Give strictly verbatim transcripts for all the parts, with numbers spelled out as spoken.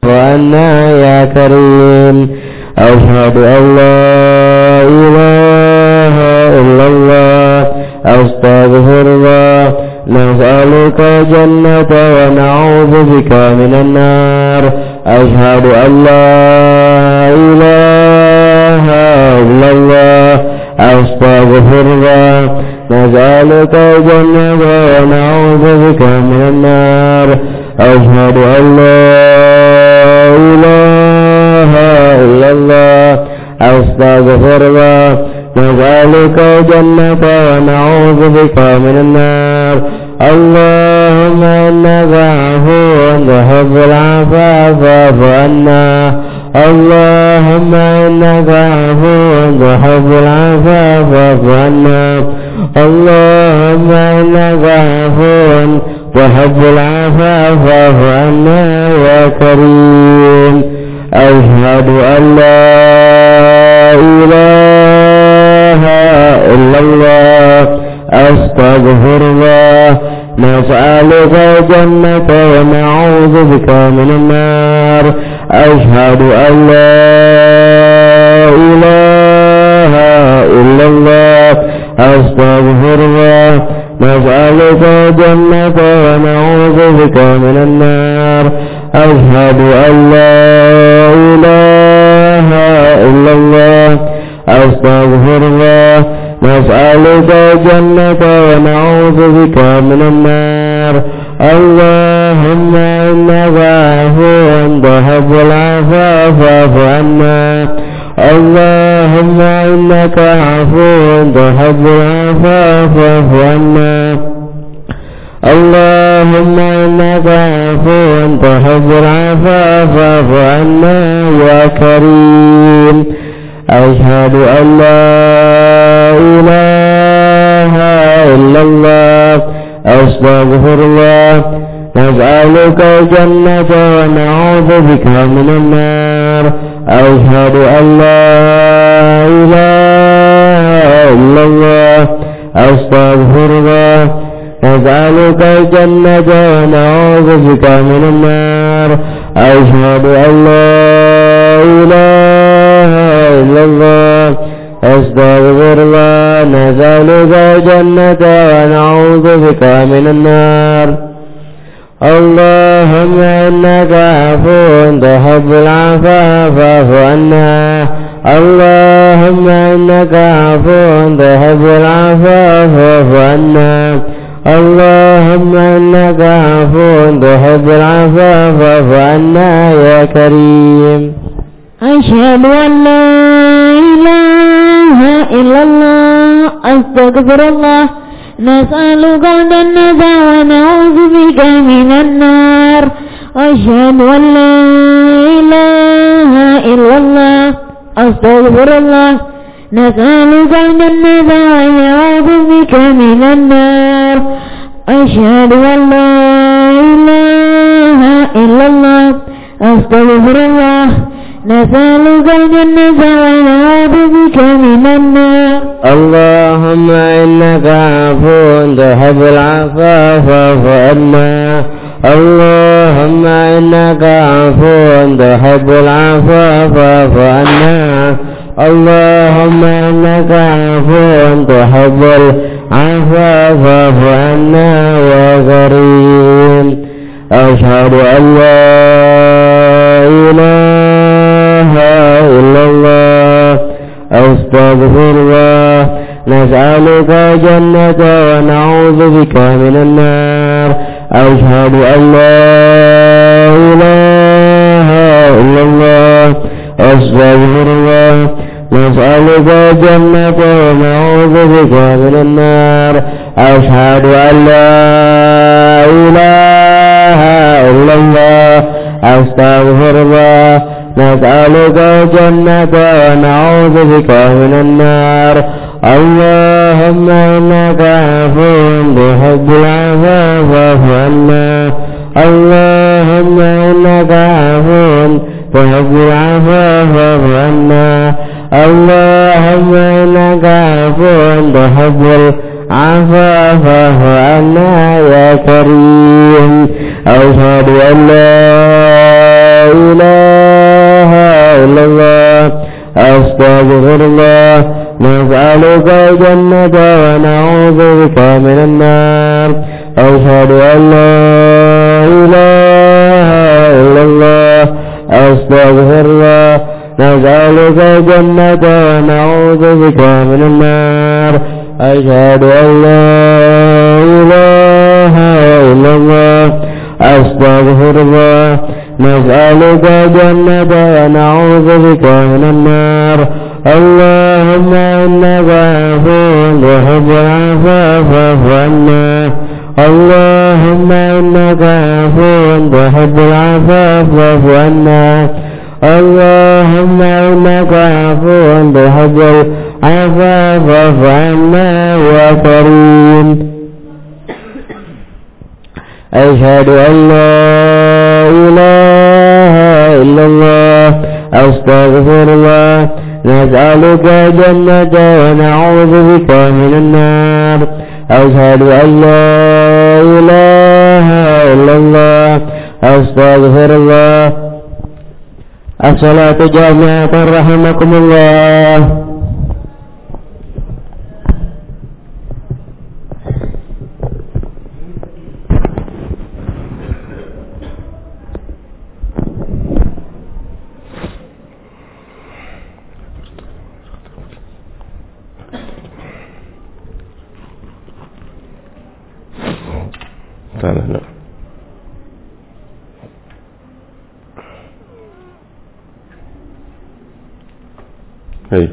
عنا يا كريم. أشهد أن لا إله إلا الله أستغفر الله. نسألك الجنة ونعوذ بك من النار. أشهد أن لا إله إلا الله أستغفر الله. نسألك الجنة ونعوذ بك من النار. أشهد أن لا إله إلا الله أستغفر الله. نسألك الجنة ونعوذ بك من النار. اللهم إنك عفو تحب العفو فاعف عنا. اللهم إنك عفو تحب العفو فاعف عنا. اللهم إنك عفو تحب العفو فاعف عنا يا كريم. أشهد أن لا إله إلا الله أستغفر الله. نسألك الجنة ونعوذ بك من النار. أشهد أن لا إله إلا الله أستغفر الله. نسألك الجنة ونعوذ بك من النار. أشهد أن لا إله إلا الله أستغفر الله. نسألك الجنة ونعوذ بك من النار. اللهم إنك عفو تحب العفو فاعف عنا. اللهم إنك عفو تحب العفو فاعف عنا. اللهم إنك عفو تحب العفو فاعف عنا يا كريم. أشهد أن لا إله إلا الله أستغفر الله. نسألك الجنة ونعوذ بك من النار. أشهد أن لا إله إلا الله أستغفر الله. نسألك الجنة ونعوذ بك من النار. أشهد أن لا إله إلا الله أستغفر الله. نسألك الجنة ونعوذ بك من النار. اللهم إنك عفو تحب العفو فاعف عنا. اللهم إنك عفو تحب العفو فاعف عنا. اللهم إنك عفو تحب العفو فاعف عنا يا كريم. أشهد أن لا إله إلا الله أستغفر الله. نسألك الجنة ونعوذ بك من النار. أشهد أن لا إله إلا الله أستغفر الله. نسألك الجنة ونعوذ بك من النار. أشهد أن لا إله إلا الله أستغفر الله. نسألك الجنة ونعوذ بك من النار. اللهم إنك عفو تحب العفو فاعف عنا. اللهم إنك عفو تحب العفو فاعف عنا. اللهم إنك عفو تحب العفو فاعف عنا يا كريم. أشهد أن لا إله إلا الله أستغفر الله. نسألك الجنة ونعوذ بك من النار. أشهد أن لا إله إلا الله أستغفر الله. نسألك الجنة ونعوذ بك من النار. أشهد أن لا إله إلا الله أستغفر الله. نسألك الجنة ونعوذ بك من النار. اللهم إنك عفو تحب العفو فاعف عنا. اللهم إنك عفو تحب العفو فاعف عنا. اللهم إنك عفو تحب العفو فاعف عنا يا كريم. أشهد أن لا إله أستغفر الله نسألك الجنة ونعوذ بك من النار أشهد أن لا إله إلا الله أستغفر الله نسألك الجنة ونعوذ بك من النار أشهد أن لا إله إلا الله أستغفر الله نسألك الجنة ونعوذ بك من النار اللهم إنك عفو تحب العفو فاعف عنا اللهم إنك عفو تحب العفو فاعف عنا اللهم إنك عفو تحب العفو فاعف عنا يا كريم أشهد أن لا إله إلا الله أستغفر الله نسألك الجنة ونعوذ بك من النار أشهد أن لا إله إلا الله أستغفر الله الصلاة جامعة رحمكم الله. تعالى هي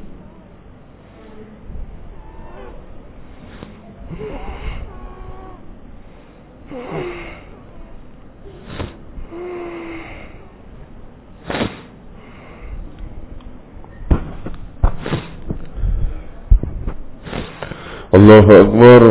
الله أكبر.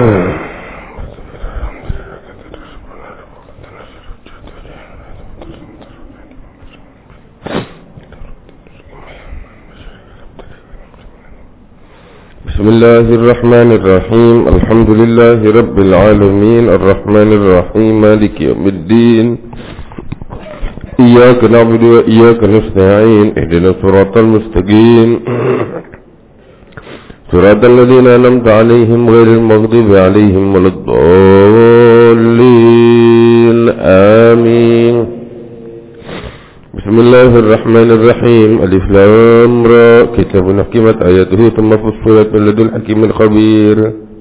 بسم الله الرحمن الرحيم الحمد لله رب العالمين الرحمن الرحيم مالك يوم الدين إياك نعبد وإياك نستعين اهدنا الصراط المستقيم صراط الذين أنعمت عليهم غير المغضوب عليهم ولا الضالين آمين. بسم الله الرحمن الرحيم ألف لام را كتاب حكمت آياته ثم فصلت من لدن حكيم خبير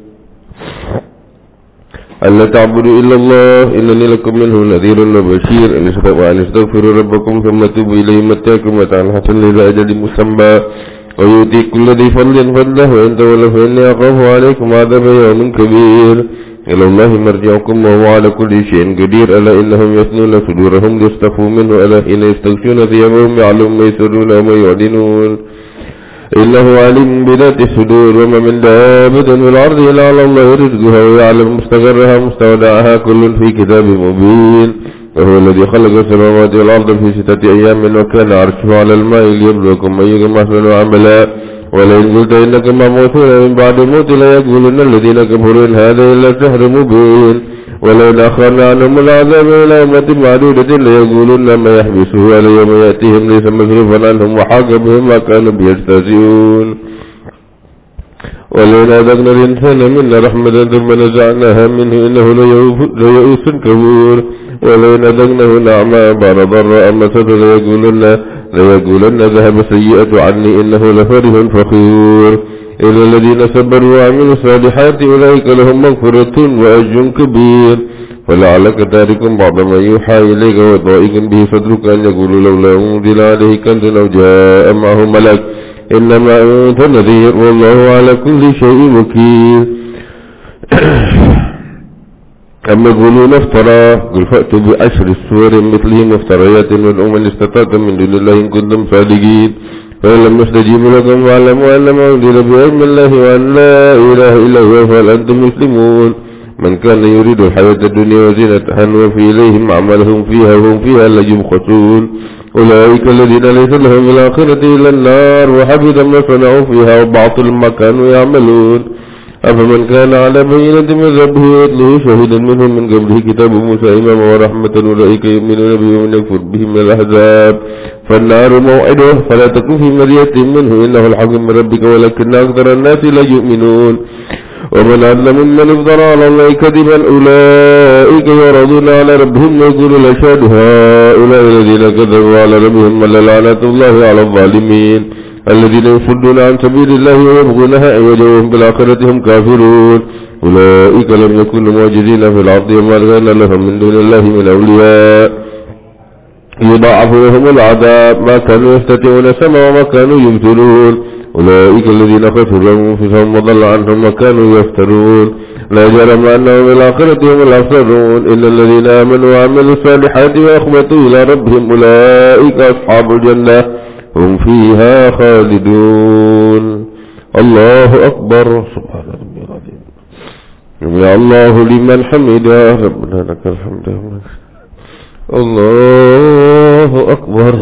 ألا تعبدوا إلا الله إنني لكم منه نذير وبشير وأن استغفروا ربكم ثم توبوا إليه متاكم متاعا حسنا إلى أجل مسمى ويؤتي كل ذي فضل فضله وإن تولوا فإني أخاف عليكم عذاب يوم كبير إلى الله مرجعكم وهو على كل شيء قدير ألا إنهم يثنون صدورهم ليصطفوا منه ألا حين يستغشون ثيابهم يعلم ما يسرون وما يعلنون إنه عليم بذات الصدور وما من دابة في الأرض إلا على الله رزقها ويعلم مستقرها مستودعها كل في كتاب مبين وهو الذي خلق السماوات والأرض في ستة أيام وكان عرشه على الماء ليبلوكم أيكم أحسن عملا ولئن قلت إنك مبعوثون من بعد الموت ليقولن الذين كفروا إن هذا إلا سحر مبين ولئن أخرنا عنهم العذاب إلى أمة معدودة ليقولن ما يحبسه على يوم يأتيهم ليس مصرفا عنهم وحاق بهم ما كانوا بيستهزئون ولئن أذقنا الإنسان منا رحمة ثم نزعناها منه إنه ليئوس كفور ولئن أذقناه نعماء بعد ضراء مسته ليقولن ليقولن ذهب سيئة عني إنه لفرح فخور إلا الذين صبروا وعملوا الصالحات أولئك لهم مغفرة وأجر كبير فلعلك تارك بعض ما يوحى إليك وضائق به صدرك أن يقولوا لولا أنزل عليه كنز أو جاء معه ملك إنما أنت نذير والله على كل شيء وكيل. أما يقولون افترى قل فأتوا بعشر السور مثله مفتريات وادعوا من استطعتم من دون الله إن كنتم صادقين فإن لم يستجيبوا لكم واعلموا أنما أنزل بعلم الله وأن لا إله إلا هو فهل أنتم مسلمون. من كان يريد الحياة الدنيا وزينتها نوفي إليهم أعمالهم فيها وهم فيها لا يبخسون أولئك الذين ليس لهم في الآخرة إلا النار وحبط ما صنعوا فيها وباطل ما كانوا يعملون. أفمن كان على بينة من ربه ويتلوه شهيدا منهم من قبله كتاب موسى إماما ورحمة أولئك يؤمنون به ومن يكفر به من الأحزاب فالنار موعده فلا تكن في مرية منه إنه الحق من ربك ولكن أكثر الناس لا يؤمنون ومن أظلم ممن افترى على الله كذبا أولئك يعرضون على ربهم ويقولون الأشهاد هؤلاء الذين كذبوا على ربهم لعنة الله على الظالمين الذين يصدون عن سبيل الله ويبغونها عوجا وهم بالآخرة هم كافرون أولئك لم يكونوا معجزين في الأرض وما كان لهم من دون الله من أولياء يضاعف لهم العذاب ما كانوا يستطيعون السمع وما كانوا يبصرون أولئك الذين خسروا أنفسهم وضل عنهم ما كانوا يفترون لا جرم أنهم بالآخرة هم الأخسرون إلا الذين آمنوا وعملوا الصالحات وأخبتوا إلى ربهم أولئك أصحاب الجنة هم فيها خالدون. الله أكبر. سبحان ربي العظيم. يا الله لمن حمده ربنا لك الحمد. الله أكبر.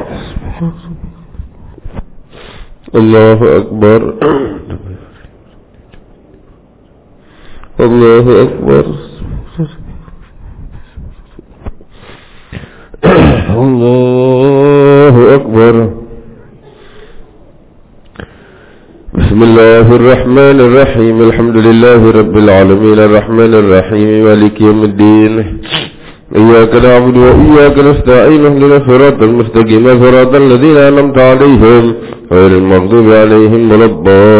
الله أكبر. الله أكبر. الله أكبر. بسم الله الرحمن الرحيم الحمد لله رب العالمين الرحمن الرحيم مالك يوم الدين إياك نعبد وإياك نستعين اهدنا الصراط المستقيم صراط الذين أنعمت عليهم غير المغضوب عليهم ولا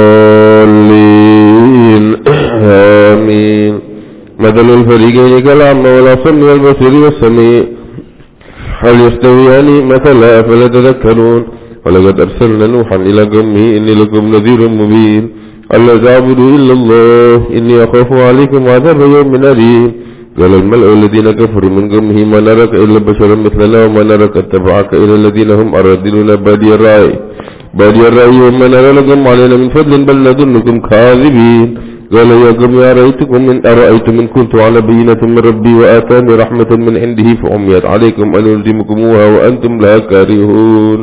الضالين آمين. مثل الفريقين كالأعمى والأصم والبصير والسميع هل يستويان مثلا فلا تذكرون ولقد أرسلنا نوحا إلى قومه إني لكم نذير مبين ألا تعبدوا إلا الله إني أخاف عليكم عذاب يوم أليم. قال الملأ الذين كفروا من قومه ما نراك إلا بشرا مثلنا وما نراك اتبعك إلا الذين هم أرادلون بادي الرأي بادي الرأي وما نرى لكم علينا من فضل بل نظنكم كاذبين. قال يا قوم أرأيتكم من أرأيتم من كنت على بينة من ربي وآتاني رحمة من عنده فعميت عليكم أن ألزمكموها وأنتم لا كارهون.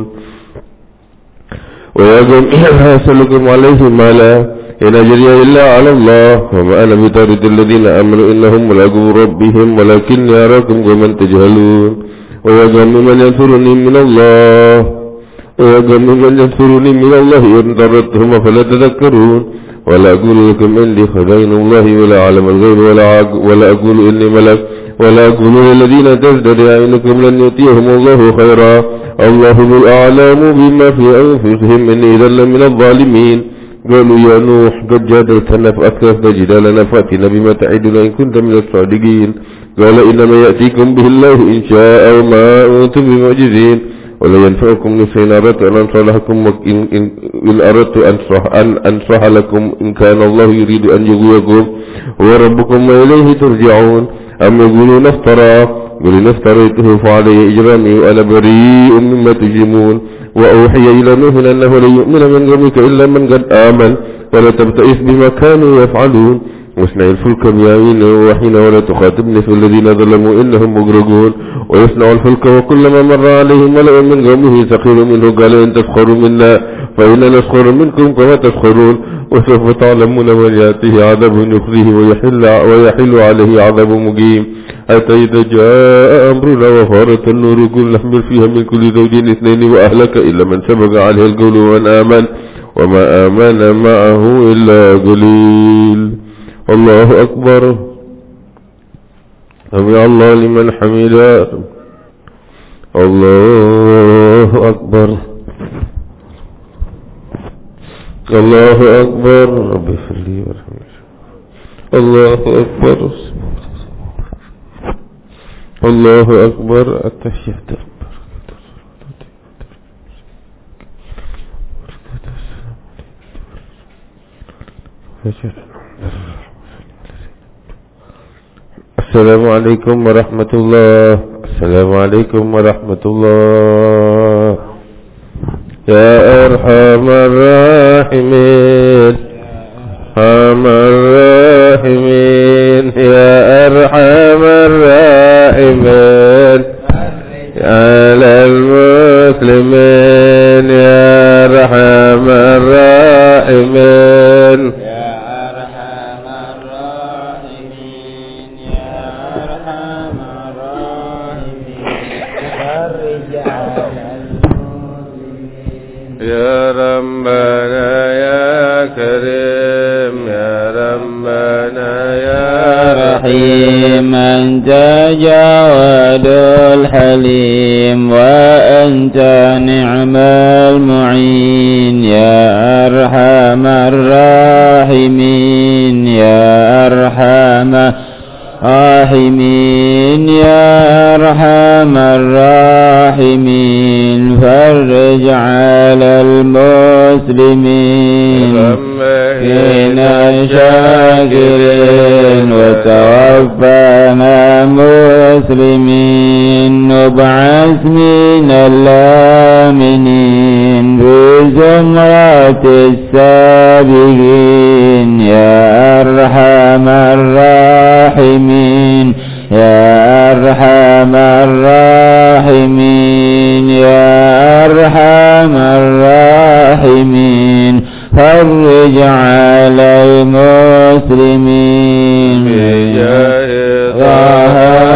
ويا قوم أسألكم عليه مالا إن أجري إلا على الله وما أنا بطارد الذين آمنوا إنهم ملاقو ربهم ولكني أراكم قوما تجهلون. ويا قوم من ينصرني من الله ويا قوم من ينصرني من الله إن ضررتهم فلا تذكرون. ولا أقول لكم إني خزائن الله ولا أعلم الغيب ولا ولا أقول إني ملك ولا أقول للذين تزداد أعينكم لن يؤتيهم الله خيرا الله الأعلم بما في أنفسهم إني إذا لمن الظالمين. قالوا يا نوح قد جادلتنا فأكثرت جدالنا فأتنا بما تعدنا إن كنت من الصادقين. قال إنما يأتيكم به الله إن شاء وما أنتم بمعجزين ولا ينفعكم نصحي إن أردت أن أنصح لكم إن, إن, إن أردت أن أنصح لكم إن كان الله يريد أن يغويكم هو ربكم وإليه ترجعون. أم يقولون افترى قل إن افتريته فعلي إجرامي وأنا بريء مما تجرمون. وأوحي إلى نوح أنه لن يؤمن من قومك إلا من قد آمن ولا تبتئس بما كانوا يفعلون واصنع الفلك بأعيننا ووحينا ولا تخاطبني في الذين ظلموا إنهم مغرقون. ويصنع الفلك وكلما مر عليه ملأ من قومه سخر منه قال إن تسخروا منا فإنا نسخر منكم كما تسخرون وسوف تعلمون من يأتيه عذاب يخزيه ويحل, ويحل عليه عذاب مقيم. حتى إذا جاء أمرنا وفارت النور كل نحمل فيها من كل زوجين اثنين وأهلك إلا من سبق عليه القول ومن آمن وما آمن معه إلا قليل. الله أكبر. سمع الله لمن حمده. الله أكبر. الله أكبر. ربي اغفر لي وارحمني. الله أكبر. الله أكبر. التحيات. السلام عليكم ورحمة الله. السلام عليكم ورحمة الله. يا أرحم الراحمين أرحم الراحمين يا أرحم الراحمين على المسلمين يا أرحم الراحمين يا أرحم يا ربنا يا كريم يا ربنا يا رحيم أنت جواد الحليم وأنت نعم المعين يا أرحم الراحمين يا أرحم الراحمين يا أرحم الراحمين فرج على المسلمين فينا شاكرين وتوفنا مسلمين نبعث من الآمنين في زمرة السابقين يا أرحم الراحمين يا أرحم الراحمين يا أرحم الراحمين فرج على المسلمين بجاه طه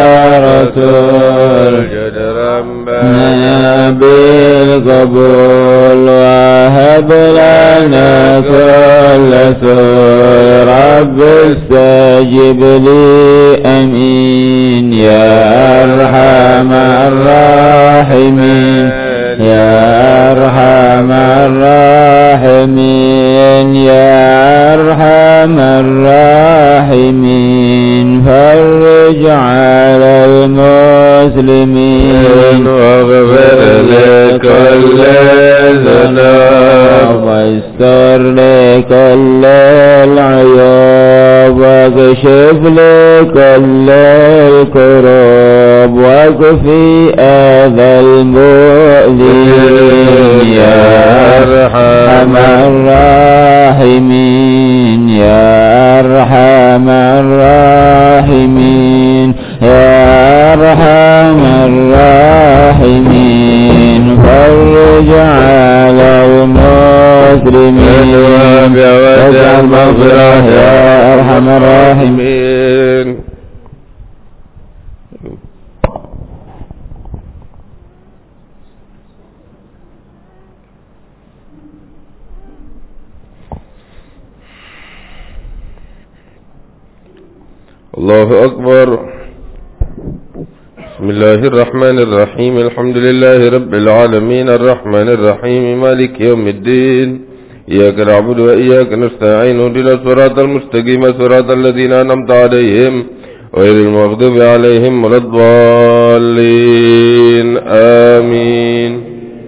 رسول جد ربنا بالقبول وهب لنا كل سوء رب استجب لي أمين يا أرحم الراحمين يا أرحم الراحمين يا أرحم الراحمين فرج على المسلمين واغفر لكل ذنوب واستر لكل العيوب واكشف لكل الكروب واكفي أذى المؤذين يا أرحم الراحمين يا أرحم الراحمين يا أرحم الراحمين فرج على المسلمين واجعل مغفرة يا أرحم الراحمين. الله أكبر. بسم الله الرحمن الرحيم الحمد لله رب العالمين الرحمن الرحيم مالك يوم الدين إياك نعبد وإياك نستعين اهدنا الصراط المستقيم صراط الذين أنعمت عليهم غير المغضوب عليهم ولا الضالين آمين.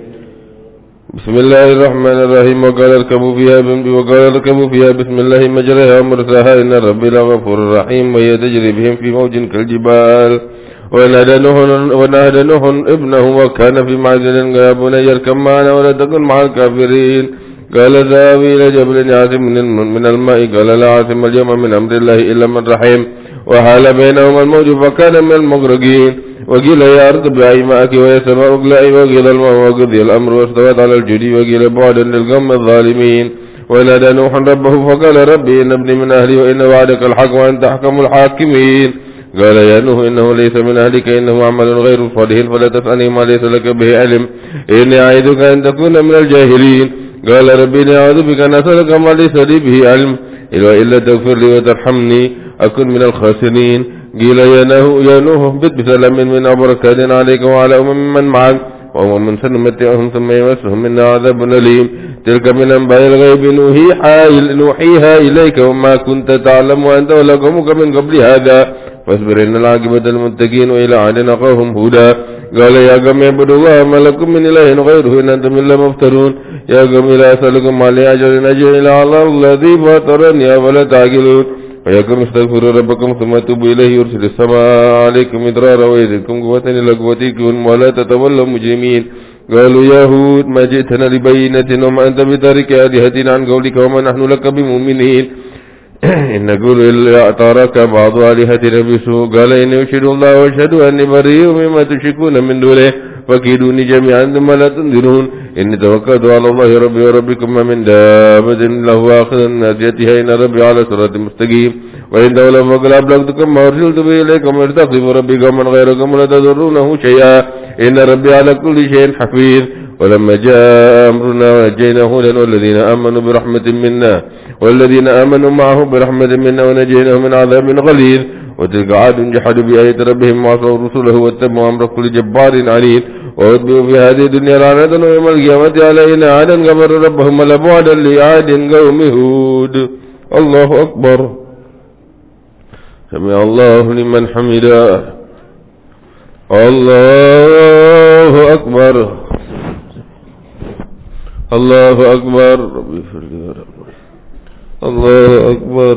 بسم الله الرحمن الرحيم وقال اركبوا فيها وقال اركبوا فيها بسم الله مجرها ومرساها إن ربي لغفور رحيم وهي تجري بهم في موج كالجبال ونادى نوح ابنه وكان في معزل يا بني اركب معنا ولا تكن مع الكافرين قال ذهبوا إلى جبل عاصم من الماء قال لا عاصم اليوم من أمر الله إلا من رحم وحال بينهما الموج فكان من المغرقين وقيل يا أرض ابلعي ماءك ويا سماء اقلعي وقيل الماء وقضي الأمر واستوت على الجودي وقيل بعدا للقوم الظالمين ونادى نوح ربه فقال ربي إن ابني من أهلي وإن وعدك الحق وأنت أحكم الحاكمين قال يا نوح إنه ليس من أهلك إنه عمل غير صالح فلا تسألني ما ليس لك به علم إني أعيدك أن تكون من الجاهلين قال ربي إني أعوذ بك أن أسألك ما ليس لي به علم إلا تغفر لي وترحمني أكن من الخاسرين قيل يا نوح يا نوح بت بسلام من وبركات عليك وعلى أمم من معك وأمم سنمتعهم ثم يمسهم منا عذاب أليم تلك من أنباء الغيب نوحيها إليك وما كنت تعلم وأنت ولا قومك من قبل هذا فاصبر إن العاقبة للمتقين وإلى عاد أخاهم هودا قال يا قوم اعبدوا الله ما لكم من إله غيره إن أنتم إلا مفترون يا قوم لا أسألكم عليه أجر أجر إلا على الذي فطرني أفلا تعقلون ويا قوم استغفروا ربكم ثم توبوا إليه يرسل السماء عليكم مدرارا ويزدكم قوة إلى قوتكم ولا تتولوا مجرمين قالوا يا هود ما جئتنا لبينة وما أنت بتارك آلهتنا عن قولك وما نحن لك بمؤمنين إن نقول إلا أعطارك بعض آلهتنا بسوء قال إني أشهد الله وأشهد أني بريء مما تشركون من دونه فكيدوني جميعا ثم لا تنذرون إني توكلت على الله ربي وربكم ما من دابة له آخذ نازيتها إن ربي على صراط مستقيم وإن تولوا فقل أبلغتكم ما أرسلت به إليكم وارتقبوا ربي قوما غيركم ولا تضرونه شيئا إن ربي على كل شيء حفيظ ولما جاء أمرنا نجينا هودا والذين آمنوا برحمة منا والذين آمنوا معه برحمة منا ونجيناهم من عذاب غليظ وتلك عاد جحدوا بآيات ربهم وعصوا رسله واتبعوا أمر كل جبار عنيد وأتبعوا في هذه الدنيا لعنة ويوم القيامة علينا عادا كفر ربهم لبعدا لعاد قوم هود. الله أكبر. سمع الله لمن حمده. الله أكبر. الله أكبر. الله أكبر.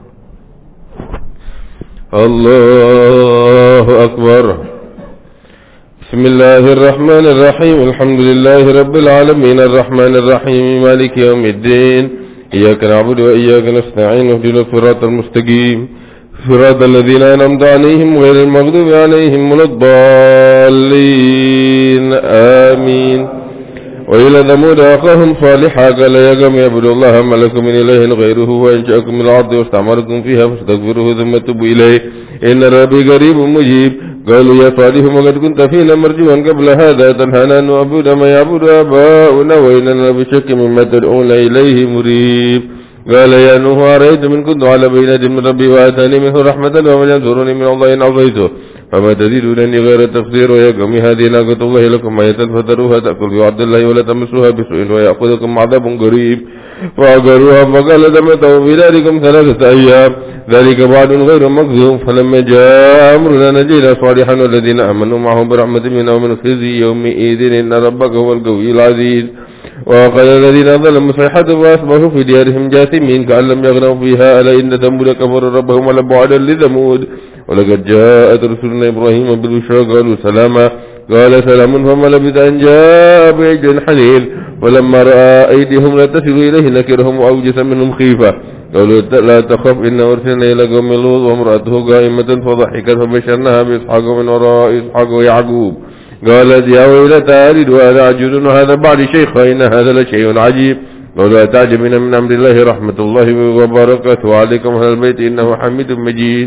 الله أكبر. بسم الله الرحمن الرحيم. الحمد لله رب العالمين الرحمن الرحيم مالك يوم الدين إياك نعبد وإياك نستعين اهدنا الصراط المستقيم صراط الذين أنعمت عليهم غير المغضوب عليهم ولا الضالين آمين. وإلى ثمود أخاهم صالحا قال يا قوم اعبدوا الله ما لكم من إله غيره وأنشأكم من الأرض واستعمركم فيها فاستغفروه ثم توبوا إليه إن ربي قريب مجيب. قالوا يا صالح وقد كنت فينا مرجوا قبل هذا تنهانا أن نعبد ما يعبد آباؤنا وإننا بشك مما تدعون إليه مريب. قال يا نوح أرأيت من كنت على بينة من ربي وآتاني منه رحمة ومن ينصرني من الله إن عصيته فما تزيدونني غير التقصير. ويا قوم هذه ناقة الله لكم آية فذروها تأكل في عرض الله ولا تمسوها بسوء ويأخذكم عذاب قريب. فعقروها فقال تمتعوا في داركم ثلاثة أيام ذلك بعد غير مكذوب. فلما جاء أمرنا نجينا صالحا والذين آمنوا معهم برحمة منا ومن خزي يومئذ إن ربك هو القوي العزيز. وقال الذين ظلموا صيحة فأصبحوا في ديارهم جاثمين كأن لم يغنوا فيها ألا إن ثمود كفروا ربهم ولبعدا لثمود. ولقد جاءت رسلنا إبراهيم بالبشرى قالوا سلاما قال سلام فما لبث أن جاء بعجل حنين. ولما رأى أيديهم لا تصل إليه نكرهم وأوجس منهم خيفة قالوا لا تخف إنا أرسلنا إلى قوم لوط وامرأته قائمة فضحكت فبشرناها بإسحاق من وراء إسحاق ويعقوب قالت يا ويلتى ألد وأنا عجوز وهذا بعد شيخا إن هذا لشيء عجيب. قالوا أتعجبين من أمر الله رحمة الله وبركاته عليكم أهل البيت إنه حميد مجيد.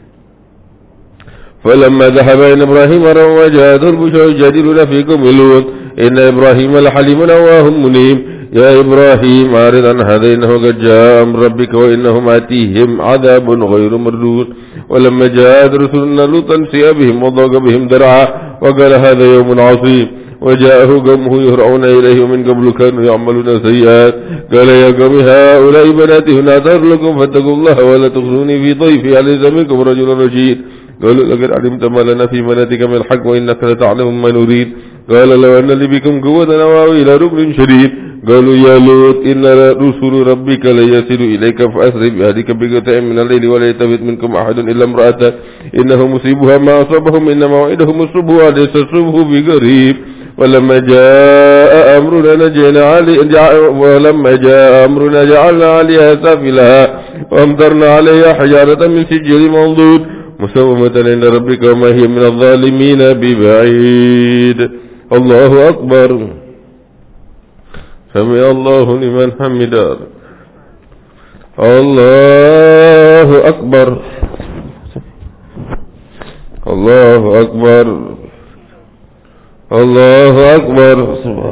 فلما ذهب إلى إبراهيم وجاءته البشرى يجادلنا في قوم لوط إن إبراهيم لحليم أواه منيب. يا إبراهيم أعرض عن هذا إنه قد جاء أمر ربك وإنهم آتيهم عذاب غير مردود. ولما جاءت رسلنا لوطا سيء بهم وضاق بهم ذرعا وقال هذا يوم عصيب. وجاءه قومه يهرعون إليه ومن قبل كانوا يعملون سيئات. قال يا قوم هؤلاء بناتي هنا أطهر لكم فاتقوا الله ولا تخزوني في ضيفي أليس منكم رجل رشيد. قالوا لقد علمت ما لنا في مناتك من الحق وإنك لتعلم ما نريد. قال لو أن لي بكم قوة أواوي إلى ركن شديد. قالوا يا لوط إن رسل ربك ليصل إليك فأسر بأهلك بقطع من الليل ولا يلتفت منكم أحد إلا امرأته إنه مصيبها ما أصابهم إن موعدهم الصبح وليس الصبح بقريب. ولما جاء أمرنا نجينا علي ولما جاء أمرنا جعلنا عليها سافلها وأمطرنا عليها حجارة من سجيل منضود مسومة عند ربك وما هي من الظالمين ببعيد. الله أكبر. سمع الله لمن حمده. الله أكبر. الله أكبر. الله أكبر.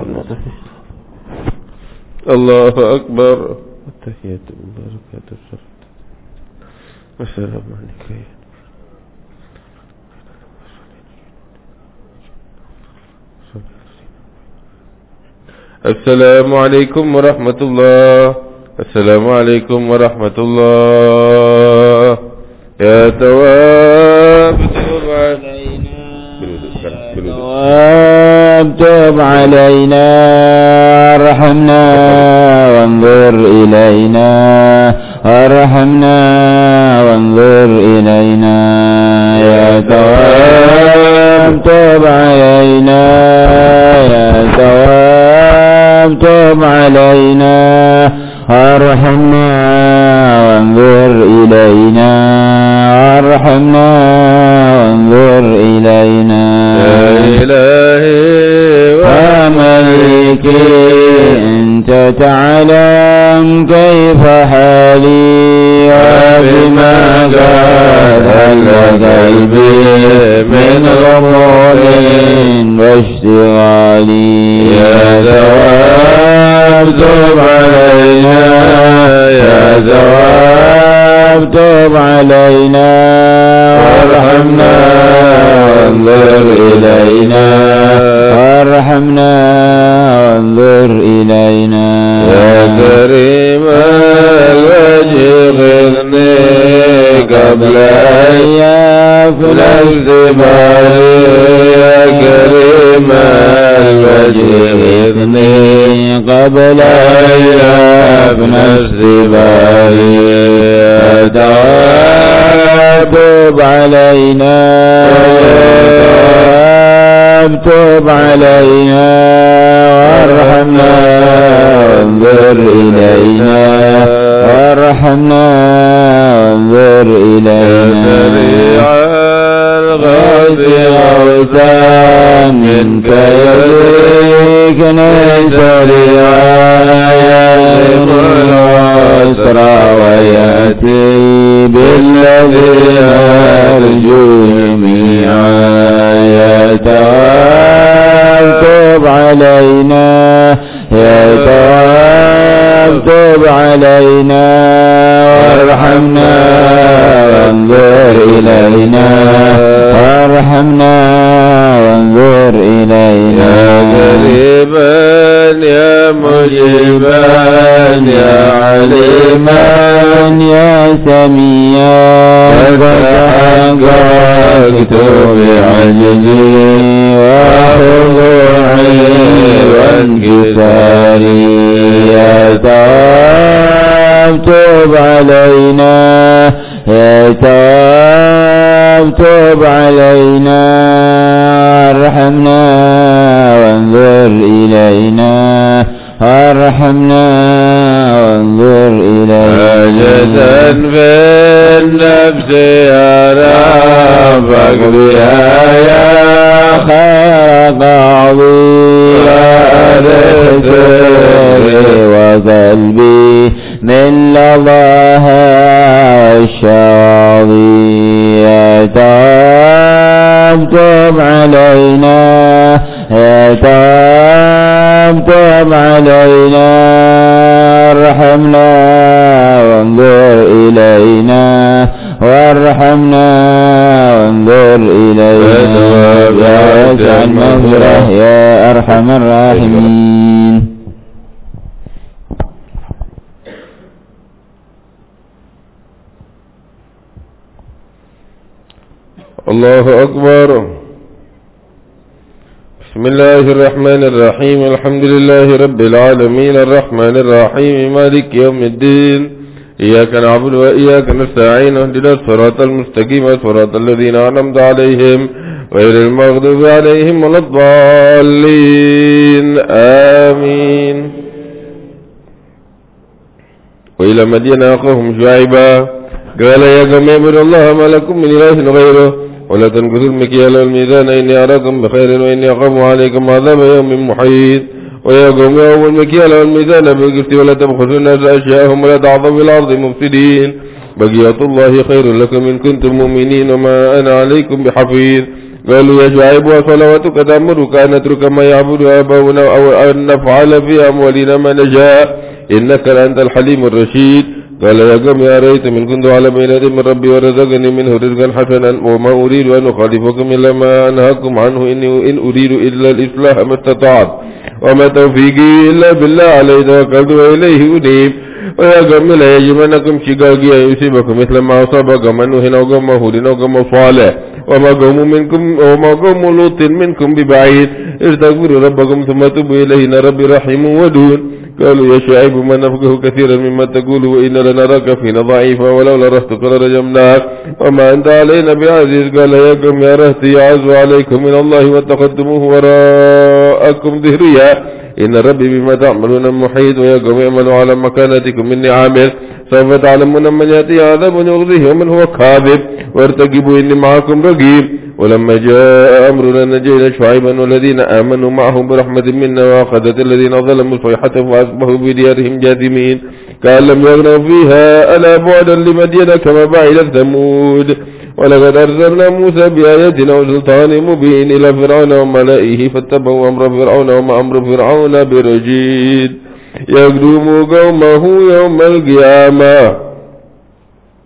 الله أكبر. التحيات المباركات الصلاة والسلام عليك. السلام عليكم ورحمة الله. السلام عليكم ورحمة الله. يا تواب توب علينا تواب توب علينا ارحمنا وانظر إلينا ارحمنا وانظر إلينا. يا تواب توب علينا يا تواب توب علينا ارحمنا وانظر إلينا ارحمنا وانظر إلينا. يا إلهي وملكي أنت تعلم كيف حالي وبما قال قلبي من غموض واشتغالي. يا وارحمنا وانظر إلينا يا كريم الوجه غثني قبل أياف الازدبار يا كريم الوجه غثني قبل أياف الازدبار تب علينا تب علينا وارحمنا وانظر إلينا وارحمنا وانظر إلينا الغوث غوثا منك يدريك ليس لعالم العسر ويأتي بالذي أرجو جميعا يا تواب تب علينا يا تواب تب علينا وارحمنا وانظر إلينا وارحمنا وانظر إلينا يا قريبا يا مجيبا يا عليما يا سميعا وتحققت بعجزي وخضوعي وانكساري يا تواب تب علينا يا تواب تب علينا وارحمنا وانظر إلينا وارحمنا وانظر إلينا حاجة في النفس يا ربك بها يا خير قاضي وقلبي من لظاها الشاضي يا تواب تب علينا يا تواب تب علينا ارحمنا وانظر إلينا وارحمنا وانظر إلينا يا واسع المغفرة يا أرحم الراحمين. الله أكبر. بسم الله الرحمن الرحيم. الحمد لله رب العالمين الرحمن الرحيم مالك يوم الدين. إياك نعبد وإياك نستعين اهدنا الصراط المستقيم صراط الذين أنعمت عليهم غير المغضوب عليهم ولا الضالين آمين. وإلى مدينة أخاهم شعيبا قال يا قوم اعبدوا الله ما لكم من إله غيره ولا تنقصوا المكيال والميزان إني أراكم بخير وإني أخاف عليكم عذاب يوم محيط. ويا قوم أوفوا المكيال والميزان بالقسط ولا تبخسوا الناس أشياءهم ولا تعظموا في الأرض مفسدين. بقية الله خير لكم إن كنتم مؤمنين وما أنا عليكم بحفيظ. قالوا يا شعيب وصلواتك تأمرك أن نترك ما يعبد آباؤنا أو أن نفعل في أموالنا ما نشاء إنك لأنت الحليم الرشيد. قال يا قوم يا ريت من كنت على بينة من ربي ورزقني منه رزقا حسنا وما أريد أن أخالفكم إلا ما أنهاكم عنه إني إن أريد إلا الإصلاح ما استطعت وما توفيقي إلا بالله عليه توكلت وإليه أنيب. ويا قوم لا يجرمنكم شقاقي أن يصيبكم مثل ما أصاب قوم نوح أو قوم هود أو قوم صالح وما قوم منكم وما قوم لوط منكم ببعيد. استغفروا ربكم ثم توبوا إليه إن ربي رحيم ودود. قالوا يا شعيب ما نفقه كثيرا مما تقول وإن لنراك فينا ضعيفا ولولا رهتك لرجمناك وما أنت علينا بعزيز. قال يا قوم يا رهتي يعز عليكم من الله واتخذتموه وراءكم ظهريا إن ربي بما تعملون محيط. ويا قوم اعملوا على مكانتكم إني عامل سوف تعلمون من يأتي عذاب يغضيه ومن هو كاذب وارتقبوا إني معكم رقيب. ولما جاء أمرنا نجينا شعيبا والذين آمنوا معه برحمة منا وأخذت الذين ظلموا الصيحة فأصبحوا بديارهم جاثمين كأن لم يغنوا فيها ألا بعدا لمدين كما بعد ثمود. ولقد أرسلنا موسى بآياتنا وسلطان مبين إلى فرعون وملئه فاتبعوا أمر فرعون وما أمر فرعون برشيد يقدم قومه يوم القيامة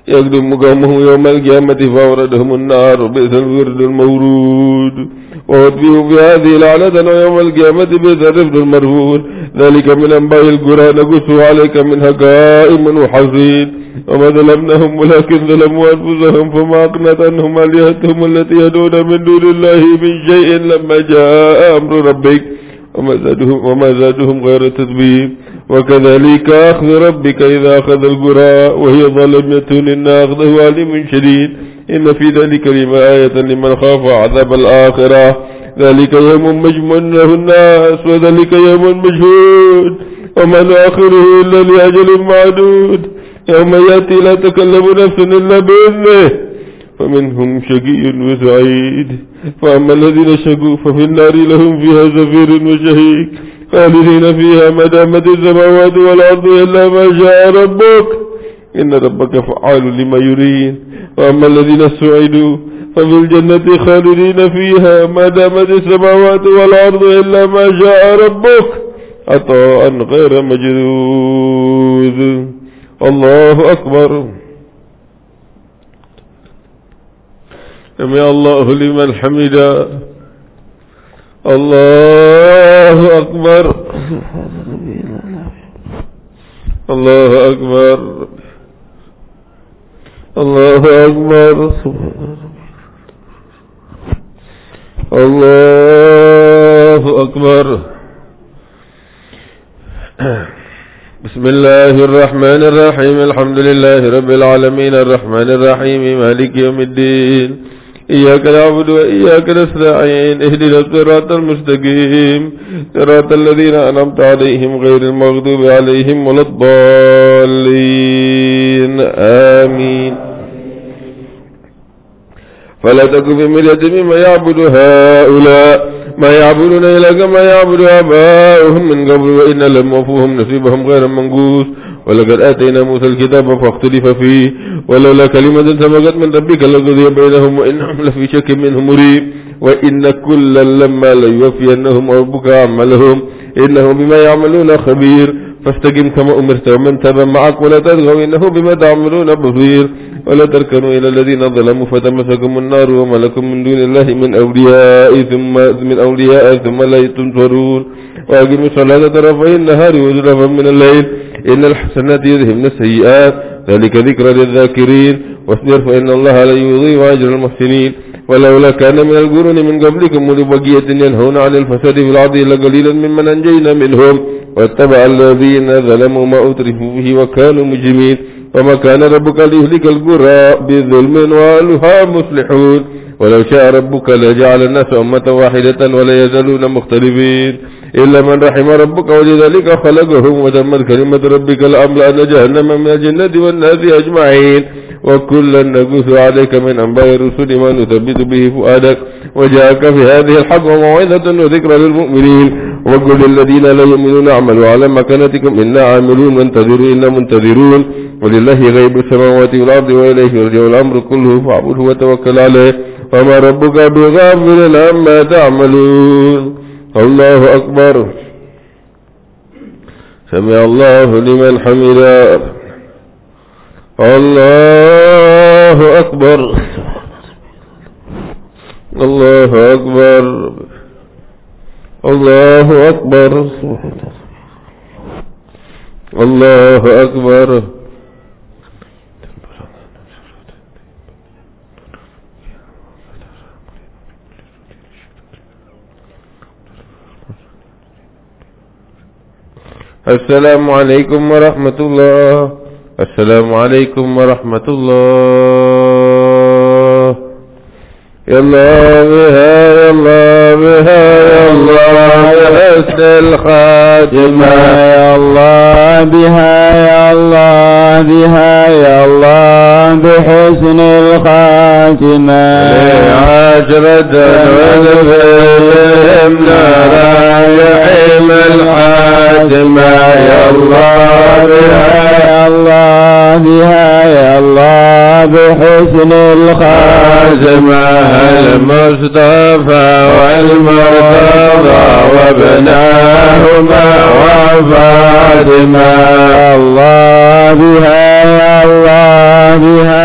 يقدم قومه يوم القيامة فأوردهم النار بئس الورد المورود وأتبعوا بهذه لعنة ويوم القيامة بئس الرفد المرفود ذلك من أنباء القرى نقصه عليك منها قائم وحصيد وما ظلمناهم ولكن ظلموا أنفسهم فما أغنت عنهم آلهتهم التي يدعون من دون الله من شيء لما جاء أمر ربك وما زادهم, وما زادهم غير تتبيب وكذلك أخذ ربك إذا أخذ القرى وهي ظالمة إن أخذه عليم شديد إن في ذلك لما آية لمن خاف عذاب الآخرة ذلك يوم مجموع له الناس وذلك يوم مشهود وما نؤخره إلا لأجل معدود يوم يأتي لا تكلم نفس إلا بإذنه فمنهم شقي وسعيد فأما الذين شقوا ففي النار لهم فيها زفير وشهيق خالدين فيها ما دامت السماوات والأرض إلا ما شاء ربك إن ربك فعال لما يريد وأما الذين سعدوا ففي الجنة خالدين فيها ما دامت السماوات والأرض إلا ما شاء ربك عطاء غير مجدود الله أكبر سمع الله لمن حمده الله أكبر الله أكبر الله أكبر الله أكبر بسم الله الرحمن الرحيم الحمد لله رب العالمين الرحمن الرحيم مالك يوم الدين إياك نعبد وإياك نستعين اهدنا الصراط المستقيم صراط الذين أنعمت عليهم غير المغضوب عليهم ولا الضالين آمين فلا تكن في مرية مما يعبد هؤلاء ما يعبدون إلا كما يعبد آباؤهم من قبل وإن لم يوفوهم نصيبهم غير منقوص ولقد آتينا موسى الكتاب فاختلف فيه ولولا كلمة سبقت من ربك لقضي بينهم وإنهم لفي شك منه مريب وإن كلا لما ليوفينهم ربك أعمالهم إنه بما يعملون خبير فاستقم كما أمرت ومن تابع معك ولا تطغوا إنه بما تعملون بصير ولا تركنوا إلى الذين ظلموا فتمسكم النار وما لكم من دون الله من أولياء ثم من أولياء ثم لا تنصرون وأقيموا الصلاة طرفي النهار وزلفا من الليل إن الحسنات يذهبن السيئات ذلك ذكرى للذاكرين واصبر فإن الله لا يضيع أجر المحسنين ولولا كان من القرون من قبلكم أولو بقية ينهون عن الفساد في الأرض لقليلا ممن أنجينا منهم واتبع الذين ظلموا ما أترفوا به وكانوا مجرمين وما كان ربك ليهلك القرى بظلم وأهلها مصلحون ولو شاء ربك لجعل الناس أمة واحدة ولا يزالون مختلفين إلا من رحم ربك ولذلك خلقهم وتمت كلمة ربك لأملأن جهنم من الجنة والناس أجمعين وكلا نقص عليك من أنباء الرسل ما نثبت به فؤادك وجاءك في هذه الحق وموعظة وذكرى للمؤمنين وقل للذين لا يؤمنون اعملوا على مكانتكم إنا عاملون وانتظروا إنا منتظرون ولله غيب السماوات والأرض وإليه يرجع الأمر كله فاعبده وتوكل عليه وما ربك بغافل عما تعملون الله أكبر سمع الله لمن حمده الله أكبر الله أكبر الله أكبر الله أكبر السلام عليكم ورحمة الله السلام عليكم ورحمة الله يا الله بها يا الله بها يا الله بحسن الخاتمة يا الله بها يا الله بها يا الله بحسن الخاتمة عشرة ونفسهم نرايحهم الحاتمة يا الله بها يا الله بها يا الله بحسن الخاتمة المصطفى والمرتضى وابناهما وفاطمة الله بها يا الله بها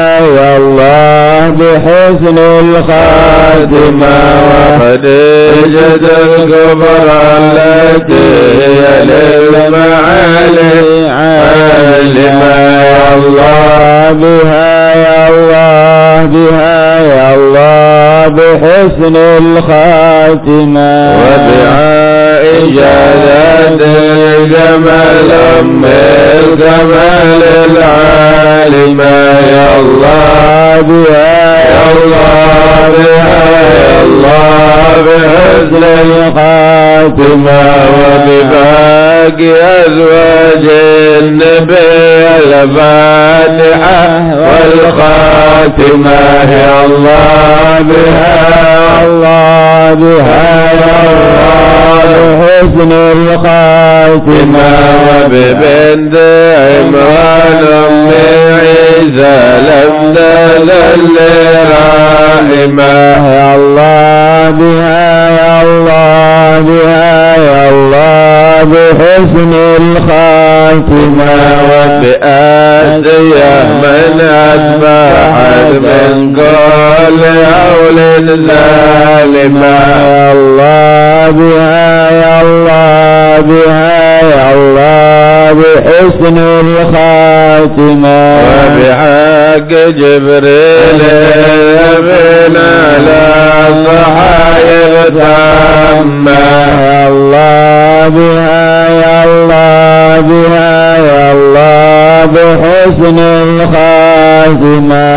الخاتمة وخديجة الكبرى التي هي للمعالي عالمة يا الله بها يا الله بها يا الله بحسن الخاتمة وبعائشة ذات الجمال أم الكمال العالمة يا الله بها يا الله بها يا الله بحسن الخاتمة وبباقي أزواج النبي الفاتحة والخاتمة يا الله بها يا الله بها يا الله بحسن الخاتمة وببنت عمران أم عيسى لم تزل رائمة يا الله بها يا الله بها يا الله بحسن الخاتمة وبآسيا من أتبعت من كل هول ظالمة يا الله بها يا الله بها يا الله بحسن الخاتمة وبحق جبريل بنا لا صحايب تامة يا الله بها يا الله بها يا الله بحسن الخاتمة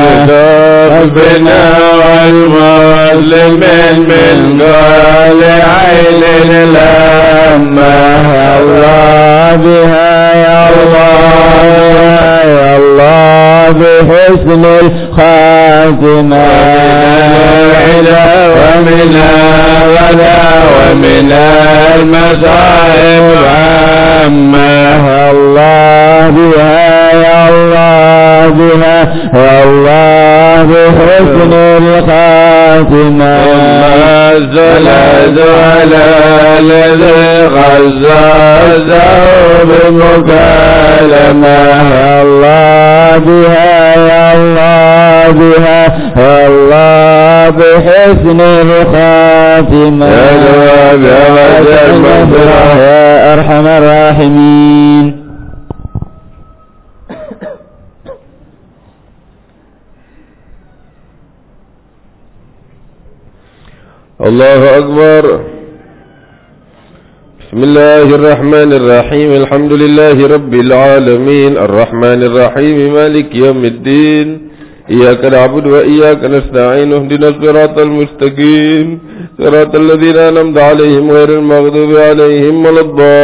ربنا والمسلمين من كل عين لما يا الله بها يا الله يا الله بحسن الخاتمة ومن الغلا ومن المصائب عما الله بها يا الله بها يا الله بحسن الخاتمة الصلاة على الذي غزاه بمكالمة يا الله بها يا الله بها يا الله بحسن الخاتمة يا أرحم الراحمين. الله أكبر. بسم الله الرحمن الرحيم الحمد لله رب العالمين الرحمن الرحيم مالك يوم الدين إياك نعبد وإياك نستعين اهدنا الصراط المستقيم صراط الذين أنعمت عليهم غير المغضوب عليهم ولا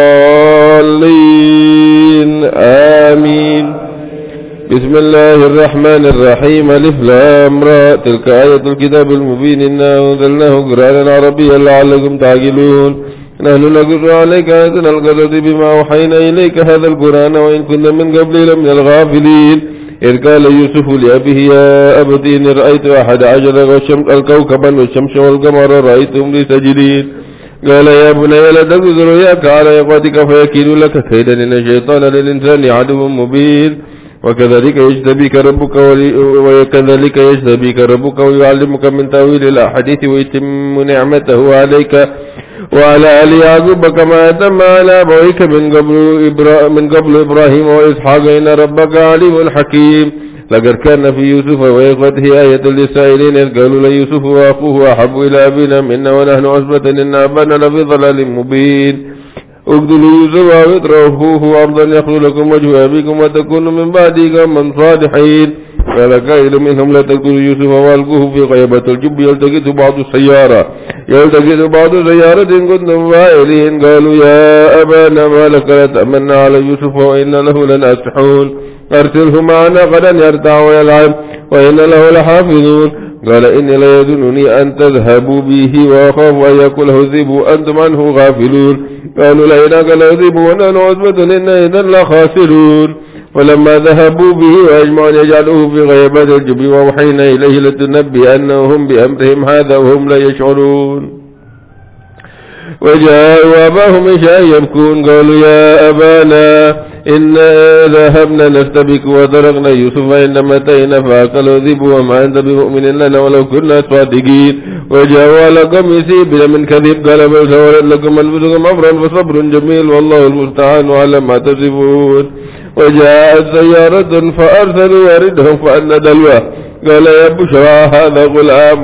الضالين آمين. بسم الله الرحمن الرحيم ألف لام را تلك آية الكتاب المبين إنا أنزلناه قرآنا عربيا لعلكم تعقلون نحن نقص عليك أحسن القصص بما أوحينا إليك هذا القرآن وإن كنا من قبل لمن الغافلين إذ قال يوسف لأبيه يا أبت إني رأيت أحد عشر الكوكبا والشمس والقمر رأيتهم لي ساجدين قال يا بني لا تقص رؤياك على إخوتك فيكيدوا لك كيدا إن الشيطان للإنسان عدو مبين وكذلك يجتبيك ربك وكذلك يجتبيك ربك ويعلمك من تأويل الأحاديث ويتم نعمته عليك وعلى آل يعقوب كما أتم على أبويك من قبل إبراهيم من قبل إبراهيم وإسحاق إن ربك عليم حكيم. لقد كان في يوسف وإخوته آية للسائلين إذ قالوا ليوسف وأخوه أحب إلى أبينا منا ونحن عصبة إن أبانا لفي ضلال مبين. اقتلوا يوسف واطرحوه أرضا يخلو لكم وجه أبيكم وتكونوا من بعده قوما صالحين. قال قائل منهم لا تقتلوا يوسف والقوه في غيبة الجب يلتقط بعض السيارة يلتقط بعض السيارة إن كنتم فاعلين. قالوا يا أبانا ما لك لا تأمنا على يوسف وإن له لناصحون أرسله معنا غدا يرتع ويلعب وإن له لحافظون. قال إني لا يظنني أن تذهبوا به وأخاف أن يأكله الذئب وأنتم عنه غافلون. قالوا لئنك لذئب ونحن عصبة إنا إذا لخاسرون. ولما ذهبوا به وأجمعوا أن يجعلوه في غيبة الجب وأوحينا إليه لتنبئنهم بأمرهم هذا وهم لا يشعرون. وجاءوا أباهم عشاء يبكون قالوا يا أبانا إنا ذهبنا نستبك وتركنا يوسف عندما أتينا فأكلوا الذئب وما أنت بمؤمن لنا ولو كنا صادقين. وجاءوا على قميصه بدم كذب قال بل سولت لكم أنفسكم أمرا فصبر جميل والله المستعان على ما تصفون. وجاءت سيارة فأرسلوا واردهم فأن دلوه قال يا بشرى هذا غلام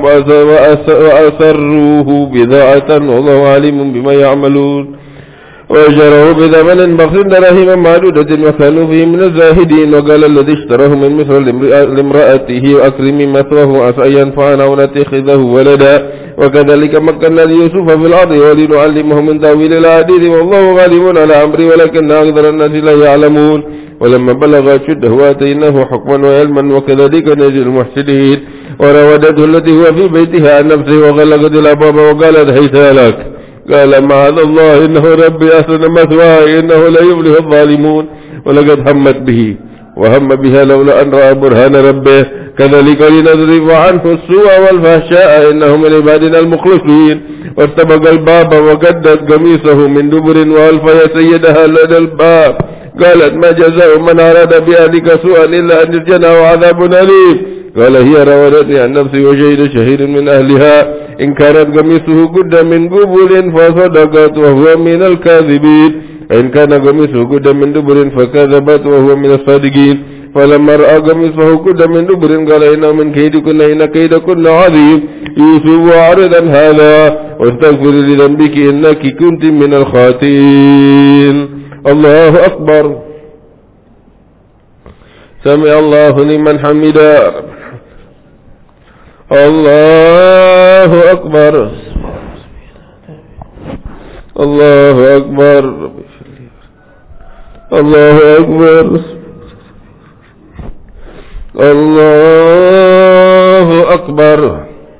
وأسروه بضاعة والله عليم بما يعملون. وشروه بثمن بخس دراهم معدودة وكانوا فيه من الزاهدين. وقال الذي اشتراه من مصر لامرأته أكرمي مثواه عسى أن ينفعنا أو نتخذه ولدا. وكذلك مكنا ليوسف في الأرض ولنعلمه من تأويل الأحاديث والله غالب على أمره ولكن أكثر الناس لا يعلمون. ولما بلغ أشده آتيناه حكما وعلما وكذلك نجزي المحسنين. وراودته التي هو في بيتها عن نفسه وغلقت الأبواب وقالت هيت لك قال معاذ الله إنه ربي أحسن مثواي إنه لا يفلح الظالمون. ولقد همت به وهم بها لولا أن رأى برهان ربه كذلك لنضرب عنه السوء والفحشاء إنه من عبادنا المخلصين. واستبق الباب وقدت قميصه من دبر وألف سيدها لدى الباب قالت ما جزاء من أراد بأهلك سوءا إلا أن يسجنه عذاب أليم. قال هي راودتني عن نفسي وشهد شهيد من أهلها إن كانت قميصه قد من قبل فصدقت وهو من الكاذبين إن كان قميصه قد من دبر فكذبت وهو من الصادقين. فلما رأى قميصه قد من دبر قال إنه من كيدكن إن كيدكن عظيم. يوسف أعرض عن هذا واستغفر لذنبك إنك كنت من الخاطئين. الله أكبر. سمع الله لمن حمده. الله أكبر. الله أكبر. الله أكبر. الله أكبر.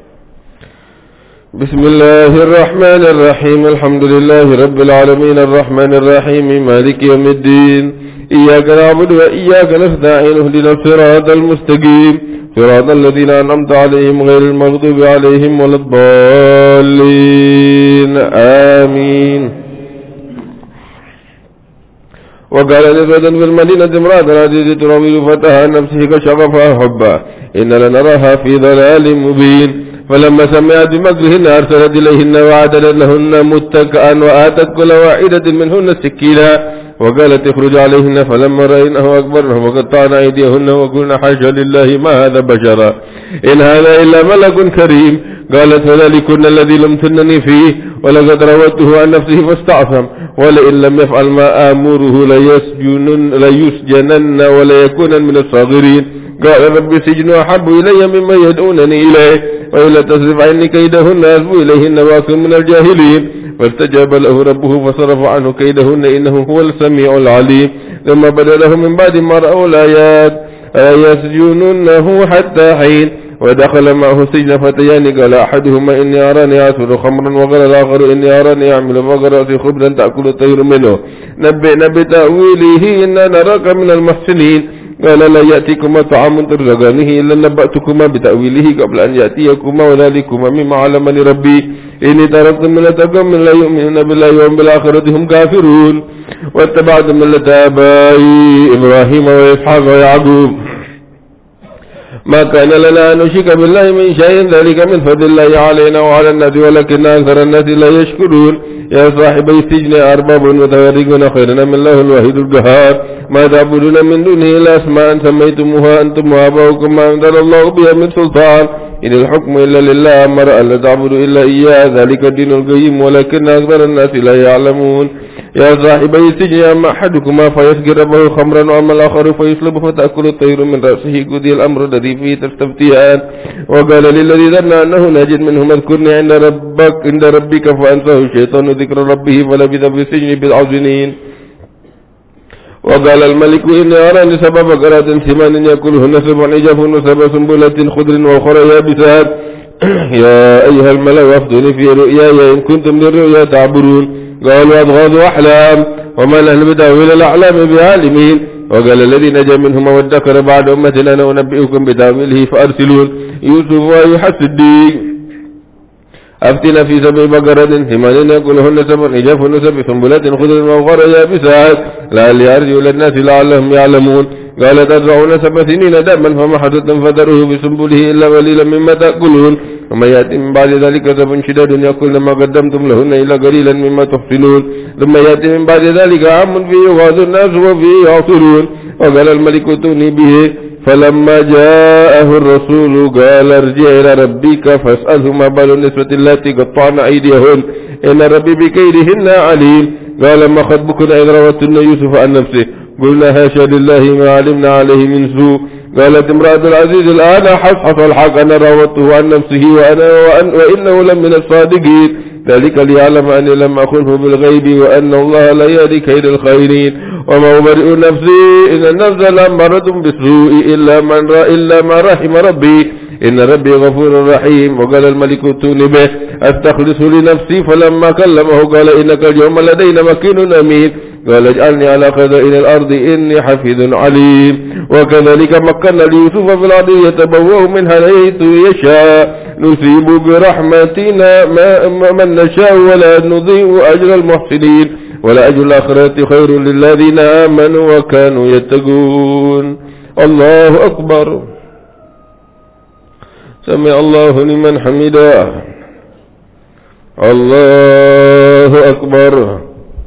بسم الله الرحمن الرحيم الحمد لله رب العالمين الرحمن الرحيم مالك يوم الدين إياك نعبد وإياك نستعين اهدنا الصراط المستقيم صراط الذين أنعمت عليهم غير المغضوب عليهم ولا الضالين آمين. وقال نسوة في المدينة امرأة العزيز تراود فتاها عن نفسه كشغفها حبا إن لنراها في ضلال مبين. فلما سمعت بمكرهن أرسلت إليهن وعدلت لهن متكئا وآتت كل واحدة منهن سكينا وقالت اخرج عليهن. فلما رأينه أكبرنه وقطعن أيديهن وقلن حاشا لله ما هذا بشرا إن هذا إلا ملك كريم. قالت فذلكن الذي لمتنني فيه ولقد راودته عن نفسه فاستعصم ولئن لم يفعل ما آمره ليسجنن, ليسجنن وليكونن من الصاغرين. قال رب السجن أحب إلي مما يدعونني إليه وإلا تصرف عني كيدهن أصب إليهن وأكن من الجاهلين. فاستجاب له ربه فصرف عنه كيدهن إنه هو السميع العليم. لما بدا له من بعد ما رأوا الآيات يسجننه حتى حين. ودخل معه السجن فتيان قال أحدهما إني أراني أعصر خمرا وقال الآخر إني أراني أعمل بقرة خبزا تأكل الطير منه نبئنا بتأويله إنا نراك من المحسنين. قال لا يأتيكما طعام ترزقانه إلا نبأتكما بتأويله قبل أن يأتيكما وذلكما مما علمني ربي إني تركت ملة قوم لا يؤمنون بالله وهم بالآخرة هم كافرون واتبعت ملة آبائي إبراهيم وإسحاق ويعقوب ما كان لنا أن نشرك بالله من شيء ذلك من فضل الله علينا وعلى الناس ولكن أكثر الناس لا يشكرون. يا صاحبي السجن أرباب متفرقون خيرا من الله الواحد القهار ما تعبدون من دونه إلا أسماء سميتموها أنتم وآباؤكم ما أنزل الله بها من سلطان إن الحكم إلا لله أمر أن لا تعبدوا إلا إياه ذلك الدين القيم ولكن أكثر الناس لا يعلمون. يا صاحبي السجن أما أحدكما فيسقي ربه خمرا وأما الآخر فيسلب فتأكل الطير من رأسه قضي الأمر الذي فيه تستفتيان. وقال للذي ظن أنه ناجٍ منهم اذكرني عند ربك عند ربك فأنساه الشيطان ذكر ربه فلبث في السجن بضع سنين. وقال الملك إني أراني سبع بقرات ثمان يأكلهن سبع عجاف وسبع سنبلات خضر وأخرى يابسات يا أيها الملأ أفتوني في رؤياي إن كنتم للرؤيا تعبرون. قالوا أضغاث أحلام وما نحن بتأويل الأحلام بعالمين. وقال الذي نجا منهما وادكر بعد أمة أنا أنبئكم بتأويله فأرسلون. يوسف وأيها الصديق أفتنا في سبع بقرة ثمان يأكلهن سبع عجاف سبع سنبلات خضر وأخرى يابسات لعلي أرجع إلى الناس لعلهم يعلمون قال تزرعون سبع سنين دابا فما حدث فذروه بسنبله إلا قليلا مما تأكلون وما يأتي من بعد ذلك سبع شداد يأكلن ما قدمتم لهن إلا قليلا مما تحصنون ثم يأتي من بعد ذلك عام فيه يغاث الناس وفيه يعصرون وقال الملك ائتوني به فلما جاءه الرسول قال ارجع إلى ربك فاسأله ما بال النسوة اللاتي قطعن أيديهن إن ربي بكيدهن عليم قال ما خطبكن إذ راوتن يوسف عن نفسه قلنا هاشا لله ما علمنا عليه من سوء قالت امرأة العزيز الآن حصحص الحق أنا راودته عن نفسه وأنا وأن وإنه لم من الصادقين ذلك ليعلم أني لم أخنه بالغيب وأن الله لا يهدي كيد الخائنين وما أبرئ نفسي إن النفس لأمارة بالسوء إلا من را إلا ما رحم ربي إن ربي غفور رحيم وقال الملك ائتوني به أستخلص لنفسي فلما كلمه قال إنك اليوم لدينا مكين أمين قال اجعلني على خزائن الأرض إني حفيظ عليم وكذلك مكنا ليوسف في الأرض يتبوأ منها حيث يشاء نصيب برحمتنا ما من نشاء ولا نضيع أجر المحسنين ولا أجر الآخرة خير للذين آمنوا وكانوا يتقون الله أكبر سمع الله لمن حمده الله أكبر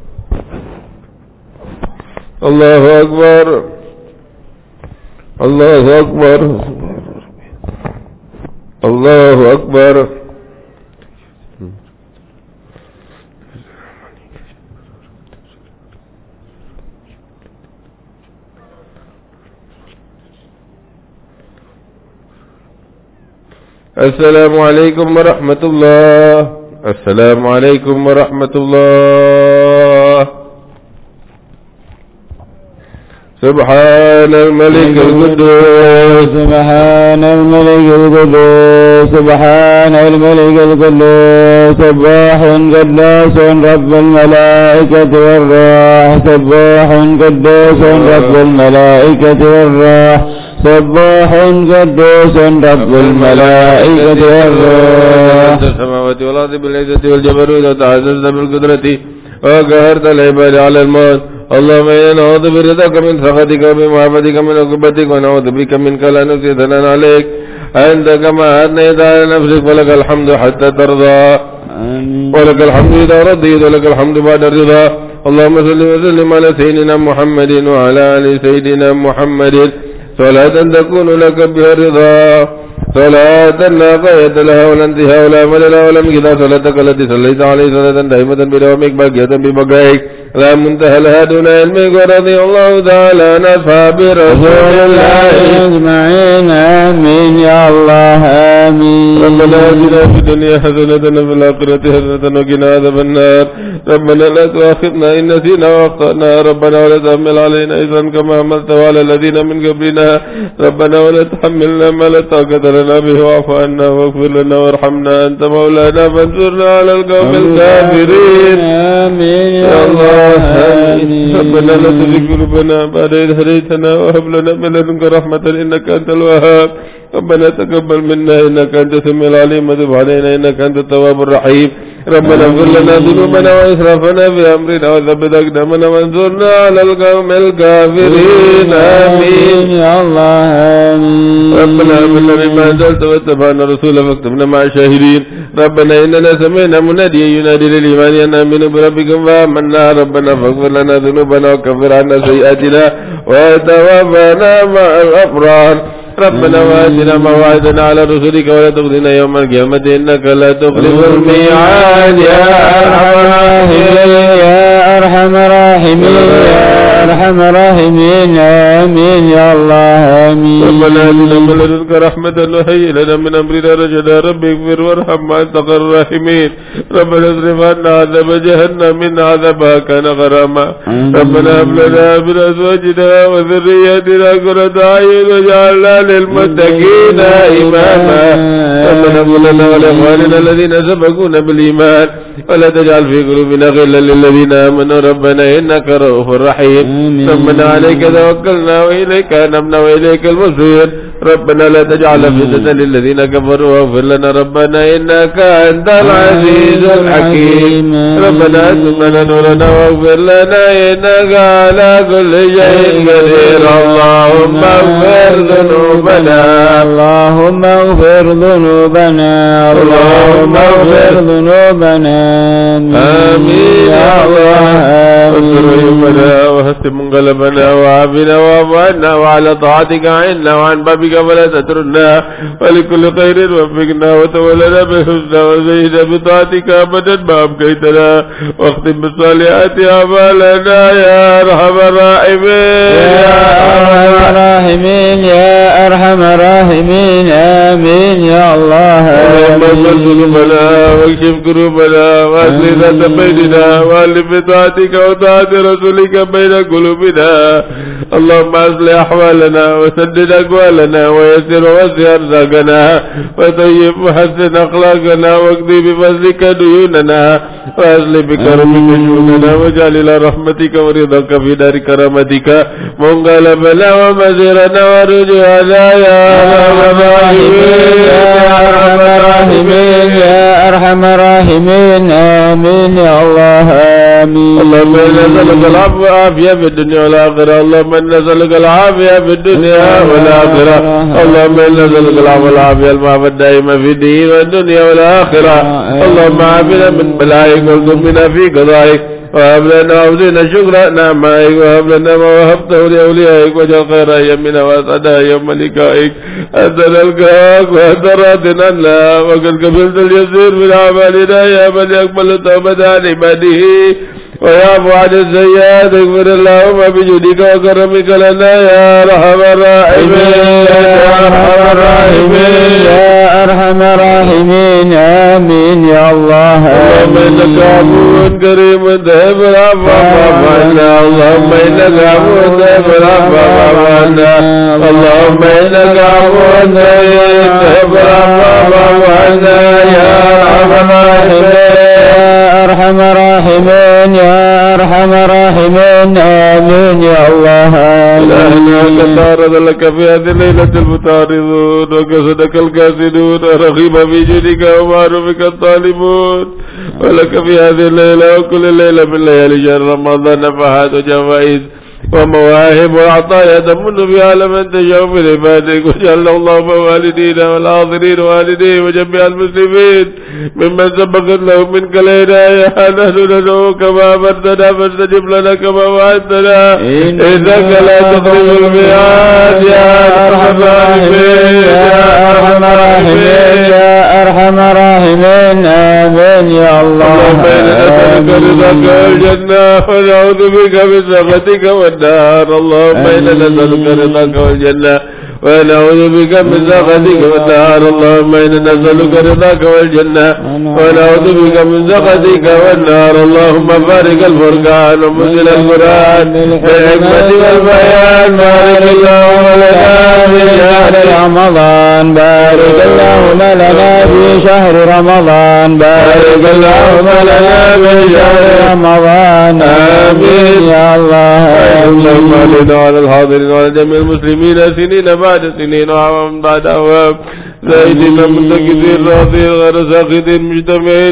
الله أكبر الله أكبر الله أكبر السلام عليكم ورحمة الله السلام عليكم ورحمة الله سبحان الملك القدوس سبحان الملك القدوس سبحان الملك القدوس سباح قدوس رب الملائكة والروح سباح قدوس رب الملائكة والروح سباح قدوس رب الملائكة والروح السماوات والأرض بالعزة والجبروت وتعززت بالقدرة وقهرت العباد على الموت اللهم إنا نعوذ برضاك من سخطك وبمعافاتك من عقوبتك ونعوذ بك منك لا نحصي ثناء عليك أنت كما أثنيت على نفسك ولك الحمد حتى ترضى ولك الحمد إذا رضيت ولك الحمد بعد الرضا اللهم صل وسلم على سيدنا محمد وعلى آل سيدنا محمد صلاة تكون لك بها الرضا صلاة لا غاية لها ولا انتهاء ولا أمل لها ولا مقدار صلاتك التي صليت عليه صلاة دائمة بدوامك باقية ببقائك لا منتهى لها دون علمك ورضي الله تعالى عن أصحاب رسول الله أجمعين آمين يا الله آمين ربنا آتنا في الدنيا حسنة وفي الآخرة حسنة وقنا عذاب النار ربنا لا تؤاخذنا إن نسينا وأخطأنا ربنا ولا تحمل علينا إثرا كما حملته على الذين من قبلنا ربنا ولا تحملنا ما لا طاقة لنا به واعف عنا واغفر لنا وارحمنا أنت مولانا فانصرنا على القوم الكافرين آمين يا الله آمين ربنا لا تزغ قلوبنا بعد إذ هديتنا وهب لنا من لدنك رحمة إنك أنت الوهاب ربنا تقبل منا إنك أنت السميع العليم وتب علينا إنك أنت التواب الرحيم ربنا اغفر لنا ذنوبنا وإسرافنا في أمرنا وثبت أقدامنا وانصرنا على القوم الكافرين آمين يا الله آمين ربنا هب لنا مما أنزلت واتبعنا الرسول فاكتبنا مع الشاهدين ربنا إننا سمعنا مناديا ينادي للإيمان أن آمنوا بربكم فآمنا ربنا فاغفر لنا ذنوبنا وكفر عنا سيئاتنا وتوفنا مع الأبرار ربنا وآتنا ما وعدنا على رسلك ولا تخزنا يوم القيامة إنك لا تخلف الميعاد يا أرحم الراحمين يا أرحم الراحمين يا أرحم الراحمين آمين يا الله آمين ربنا آتنا من لدنك رحمة وهيئ لنا من أمرنا رشدا رب اغفر وارحم وأنت خير الراحمين ربنا اصرف عنا عذاب جهنم إن عذابها كان غراما ربنا هب لنا من أزواجنا وذرياتنا قرة أعين واجعلنا للمتقين إماما ربنا اغفر لنا ولإخواننا الذين سبقونا بالإيمان ولا تجعل في قلوبنا غلا للذين آمنوا ربنا إنك رؤوف رحيم ربنا عليك توكلنا وإليك أنبنا وإليك المصير ربنا لا تجعل فتنة للذين كفروا واغفر لنا ربنا إنك أنت العزيز الحكيم ربنا أتم لنا نورنا واغفر لنا إنك على كل شيء قدير اللهم اغفر ذنوبنا اللهم اغفر ذنوبنا اللهم اغفر ذنوبنا آمين يا الله استر عيوبنا وهتم منقلبنا وعافنا واعف عنا وعلى طاعتك عنا وعن بابك فلا تترنا ولكل خير وفقنا وتولنا بالحسنى وزينا بطاعتك أبدا ما أبقيتنا واختم بالصالحات أعمالنا يا أرحم الراحمين يا أرحم الراحمين يا أرحم الراحمين آمين يا الله اللهم اغفر ذنوبنا واكشف كروبنا واصلح ذات بيننا والف بطاعتك وطاعة رسولك بين قلوبنا اللهم اصلح احوالنا وسدد اقوالنا ويسر وسع ارزاقنا وطيب وحسن اخلاقنا واقضي بفضلك ديوننا واصلح بكرمك شؤوننا واجعل الى رحمتك ورضاك في دار كرامتك منقلبنا ومزيرنا ورجوعنا يا ارحم الراحمين يا أرحم الراحمين يا أرحم الراحمين آمين يا الله آمين اللهم إنا نسألك العفو والعافية في الدنيا والآخرة اللهم إنا نسألك العافية في الدنيا والآخرة اللهم إنا نسألك العفو والعافية المعافى الدائمة في الدين والدنيا والآخرة اللهم عافنا من بلائك والذنبنا في قضائك وهب لنا وزينا شكر نعمائك وهب لنا ما وهبته لأوليائك وجل خير أيامنا وأسعدها يوم لقائك أنت نلقاك وأنت راض عنا وقد قبلت اليسير من أعمالنا يا من يقبل التوبة عن عباده ويعفو عن السيئات اغفر اللهم بجودك وكرمك لنا يا أرحم الراحمين يا أرحم الراحمين يا أرحم الراحمين آمين يا الله اللهم إنك عفو كريم تحب العفو فاعف عنا اللهم إنك عفو تحب العفو فاعف عنا اللهم إنك عفو تحب العفو فاعف عنا يا أرحم الراحمين يا أرحم الراحمين يا أرحم الراحمين آمين يا الله إلهنا قد تعرض لك في هذه الليلة المتعرضون وقصدك القاصدون ورغب في جودك ومعروفك الطالبون ولك في هذه الليلة وكل ليلة من ليالي شهر رمضان نفحات وجوائز ومواهب وعطايا تمن بها لمن تشاء من عبادك وجعلنا اللهم والدينا والحاضرين والديه وجميع المسلمين ممن سبقت لهم منك الهداية نحن ندعوك كما أمرتنا فاستجب لنا كما وعدتنا إنك لا تخلف الميعاد يا أرحم الراحمين يا أرحم الراحمين يا أرحم الراحمين آمين يا الله اللهم إنا نسألك رضاك والجنة ونعوذ بك من سخطك والنار اللهم إنا نسألك رضاك والجنة ونعوذ بك من سخطك والنار اللهم إنا نسألك رضاك والجنة ونعوذ بك من سخطك والنار اللهم فارق الفرقان ومنزل القرآن بالحكمة والبيان بارك اللهم لنا في شهر رمضان بارك اللهم لنا في شهر رمضان بارك اللهم لنا في شهر رمضان آمين يا الله اللهم علينا وعلى الحاضرين وعلى جميع المسلمين سنين بعد سنين وعوام بعد عوام زاهدين متكسين راضين غير ساخطين مجتمعين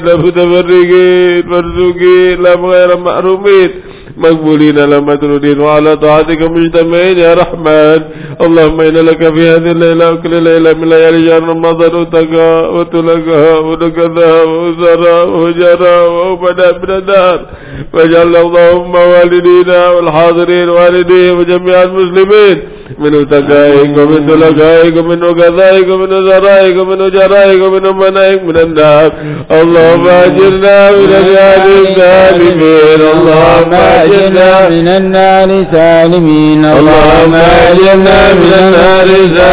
متفرقين مرزوقين لا غير محرومين مقبولين لا مطرودين وعلى طاعتك مجتمعين يا رحمن اللهم إن لك في هذه الليلة وكل ليلة من ليالي شهر رمضان وتقى وتلقى ونكذا وزرى وجرى وأبدا من النار واجعل اللهم والدينا والحاضرين والديهم وجميع المسلمين من تقائك ومن تلقائك ومن وكذائك ومن زرائك ومن جرائك ومن منائك من النار اللهم أجرنا من النار سالمين اللهم أجرنا من النار سالمين اللهم أجرنا من النار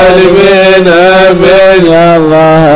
سالمين آمين يا الله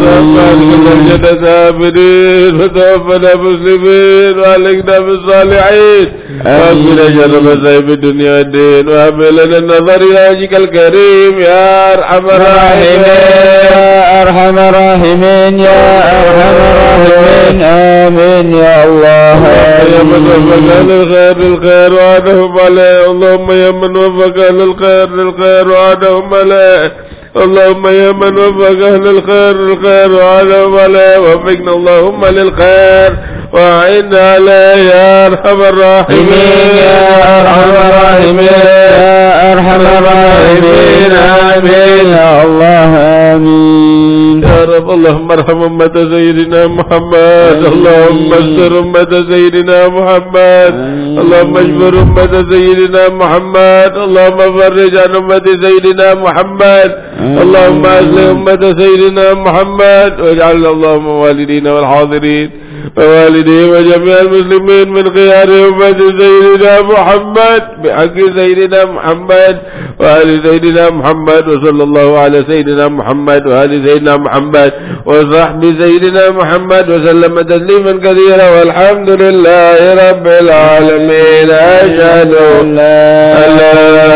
آمين الجنة آمنين وتوفنا مسلمين وألقنا بالصالحين وأكبر شر مصائب الدنيا والدين وهب لنا النظر إلى وجهك الكريم يا أرحم الراحمين يا أرحم الراحمين يا أرحم الراحمين آمين يا الله يا من وفق أهل الخير للخير وعدهم عليه اللهم يا من وفق أهل الخير للخير وعدهم عليه اللهم يا من وفق أهل الخير للخير وعدهم عليه وفقنا اللهم للخير وأعنا عليه يا أرحم الراحمين يا أرحم الراحمين يا أرحم الراحمين آمين يا الله آمين يا رب اللهم ارحم أمة سيدنا محمد اللهم استر أمة سيدنا محمد اللهم اجبر أمة سيدنا محمد اللهم فرج عن أمة سيدنا محمد اللهم أصلح أمة سيدنا محمد واجعلنا اللهم والدينا والحاضرين ووالديه وجميع المسلمين من خيار أمة سيدنا محمد بحق سيدنا محمد وآل سيدنا محمد وصلى الله على سيدنا محمد وآل سيدنا محمد وصحب سيدنا محمد وسلم تسليما كثيرا والحمد لله رب العالمين أشهد أن لا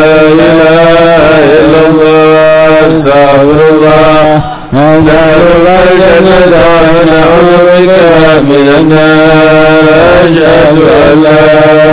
إله إلا الله أستغفر الله نسأل الجنة ونعوذ بك من النار أشهد أن لا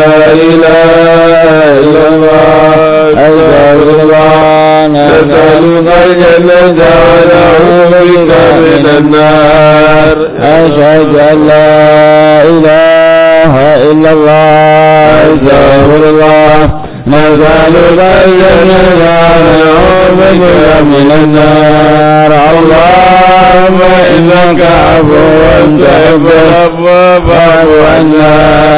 إله إلا الله أستغفر الله نسأل الجنة ونعوذ بك من النار أشهد أن لا إله إلا الله أستغفر الله نسأل الجنة ونعوذ بك من النار اللهم إنك عفو تحب العفو فاعف عنا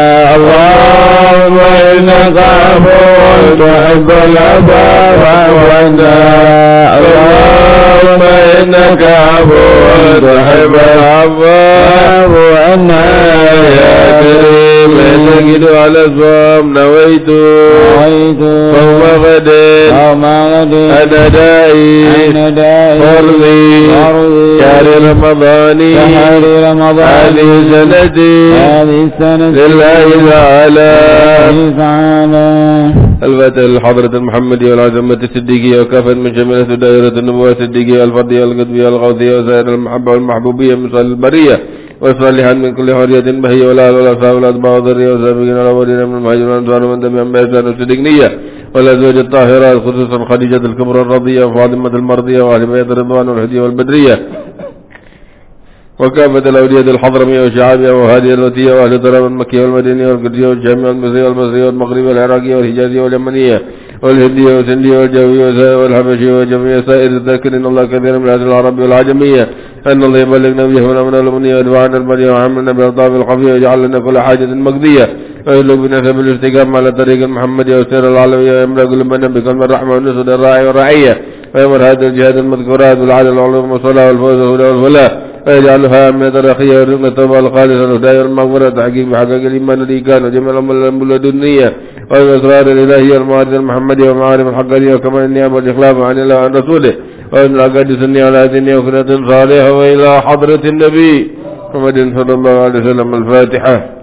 اللهم إنك عفو تحب العفو فاعف عنا اللهم إنك عفو تحب العفو فاعف عنا يا كريم نجد على الصوم نويت صوم غد أنا دائي فرضي شهر رمضان هذه سنتي لله تعالى الفتح للحضرة المحمدية والعزمة الصديقية وكافة من جميع دائرة النبوة الصديقية الفردية والقطبية الغوثية وسائر المحبة والمحبوبية من صالح البرية وصالحا من كل حرية بهية والآل والأصحاب والأتباع والذرية والسابقين الأولين من المهاجرين والأنصار ومن تبعهم بإحسان والصديقية والأزواج الطاهرات خصوصا خديجة الكبرى الرضية وفاطمة المرضية وأهل بيت الرضوان والهدية والبدرية وكافة الأولياء الحضرمية وشعابها وهذه الوتية وأهل طراب المكية والمدينية والقدسية والشامية والمصرية والمصرية والمغربية والعراقية والحجازية واليمنية والهندية والسندية والجوية والحبشية وجميع سائر الذاكرين الله كثيرا من أهل العرب والعجمية أن الله يبلغنا بيهمنا من الأمنية ودفعنا البرية وعملنا بالأطاف الخفية ويجعل لنا كل حاجة مقضية ويلوك بنسب الاستقامة على طريق المحمدية والسير العالمية ويملأ كل من بكلمة الرحمة والنصر الراعي والرعية ويمر هذا الجهاد المذكورات بالعدل والعلوم والصلاة والفوز والفلاح ويجعلها من الرخية والرقة التوبة الخالصة والهداية والمغفرة تحقيق بحقائق الإيمان والإيمان وجميع الأمور الدنيا والأسرار الإلهية المعارف المحمدية ومعارف الحقانية وكمان النيابة والإخلاف عن الله وعن رسوله وأن العقاد السنية على دنيا وكرة صالحة وإلى حضرة النبي محمد صلى الله عليه وسلم الفاتحة.